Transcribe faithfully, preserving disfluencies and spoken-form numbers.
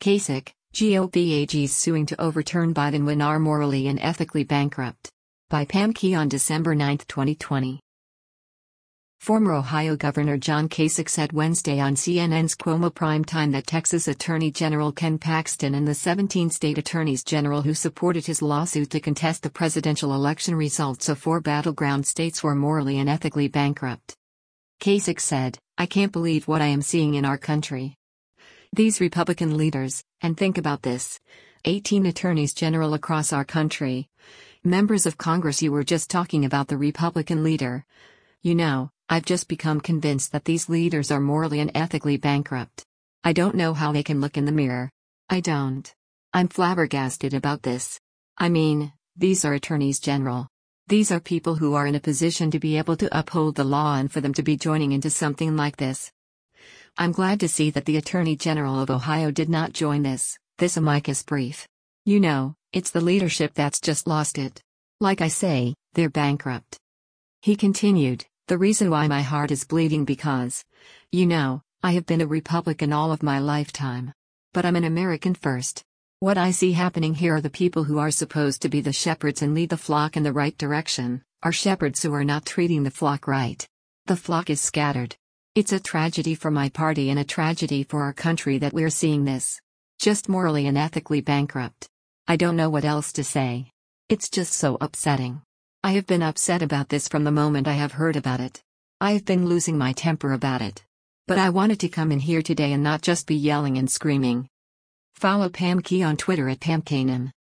Kasich, G O P A Gs suing to overturn Biden win are morally and ethically bankrupt. By Pam Key on December ninth, twenty twenty. Former Ohio Governor John Kasich said Wednesday on C N N's Cuomo Primetime that Texas Attorney General Ken Paxton and the seventeen state attorneys general who supported his lawsuit to contest the presidential election results of four battleground states were morally and ethically bankrupt. Kasich said, "I can't believe what I am seeing in our country. These Republican leaders, and think about this, eighteen attorneys general across our country. Members of Congress, you were just talking about the Republican leader. You know, I've just become convinced that these leaders are morally and ethically bankrupt. I don't know how they can look in the mirror. I don't. I'm flabbergasted about this. I mean, these are attorneys general. These are people who are in a position to be able to uphold the law, and for them to be joining into something like this. I'm glad to see that the Attorney General of Ohio did not join this, this amicus brief. You know, it's the leadership that's just lost it. Like I say, they're bankrupt." He continued, "The reason why my heart is bleeding because, you know, I have been a Republican all of my lifetime. But I'm an American first. What I see happening here are the people who are supposed to be the shepherds and lead the flock in the right direction, are shepherds who are not treating the flock right. The flock is scattered. It's a tragedy for my party and a tragedy for our country that we're seeing this. Just morally and ethically bankrupt. I don't know what else to say. It's just so upsetting. I have been upset about this from the moment I have heard about it. I have been losing my temper about it. But I wanted to come in here today and not just be yelling and screaming." Follow Pam Key on Twitter at Pam Kanem.